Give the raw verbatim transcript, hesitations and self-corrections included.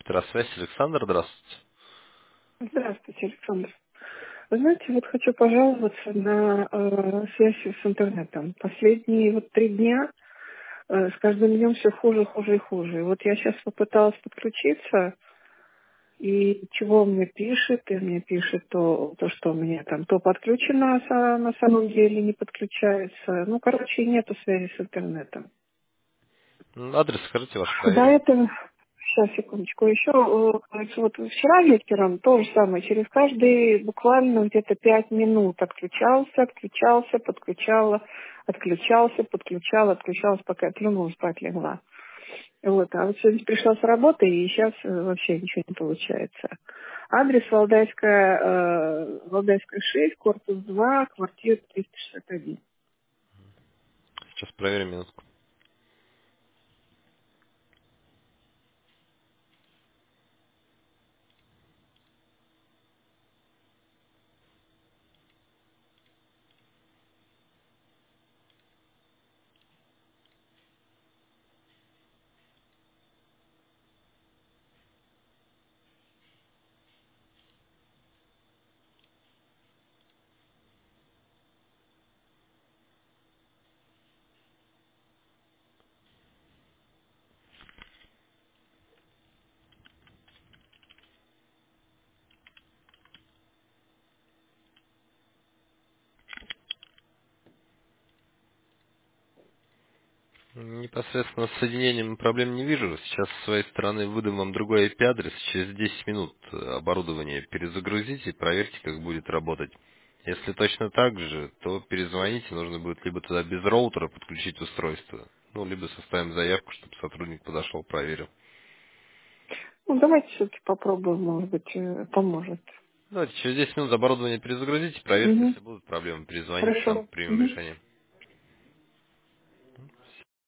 Электросвязь, Александр, здравствуйте. Здравствуйте, Александр. Вы знаете, вот хочу пожаловаться на э, связь с интернетом. Последние вот три дня э, с каждым днем все хуже, хуже и хуже. И вот я сейчас попыталась подключиться, и чего он мне пишет, и мне пишет то, то, что у меня там то подключено, а са- на самом деле не подключается. Ну, короче, нету связи с интернетом. М, Адрес скажите ваш, До проверим. этого, сейчас, секундочку, еще, э, кажется, вот вчера вечером то же самое, через каждые буквально где-то пять минут отключался, отключался, подключала, отключался, подключала, отключалась, пока я плюнула, спать легла. Вот, а вот сегодня пришла с работы, и сейчас э, вообще ничего не получается. Адрес Валдайская, э, Валдайская шесть, корпус два, квартира триста шестьдесят один. Сейчас проверим минутку. Непосредственно с соединением проблем не вижу. Сейчас с своей стороны выдам вам другой ай пи-адрес. Через десять минут э, оборудование перезагрузите и проверьте, как будет работать. Если точно так же, то перезвоните. Нужно будет либо туда без роутера подключить устройство, ну, либо составим заявку, чтобы сотрудник подошел, проверил. Ну, давайте все-таки попробуем, может быть, э, поможет. Давайте через десять минут оборудование перезагрузите, проверьте, Угу. если будут проблемы, перезвоните, там Хорошо. примем Угу. решение.